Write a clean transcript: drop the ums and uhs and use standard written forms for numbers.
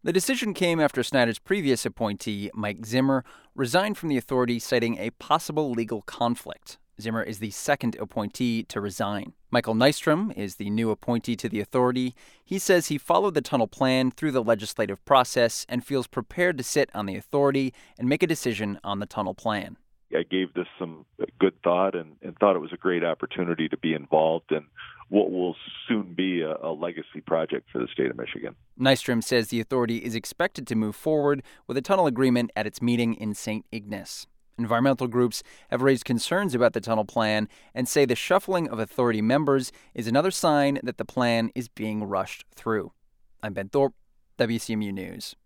The decision came after Snyder's previous appointee, Mike Zimmer, resigned from the authority citing a possible legal conflict. Zimmer is the second appointee to resign. Michael Nystrom is the new appointee to the authority. He says he followed the tunnel plan through the legislative process and feels prepared to sit on the authority and make a decision on the tunnel plan. I gave this some good thought and thought it was a great opportunity to be involved in what will soon be a legacy project for the state of Michigan. Nystrom says the authority is expected to move forward with a tunnel agreement at its meeting in St. Ignace. Environmental groups have raised concerns about the tunnel plan and say the shuffling of authority members is another sign that the plan is being rushed through. I'm Ben Thorpe, WCMU News.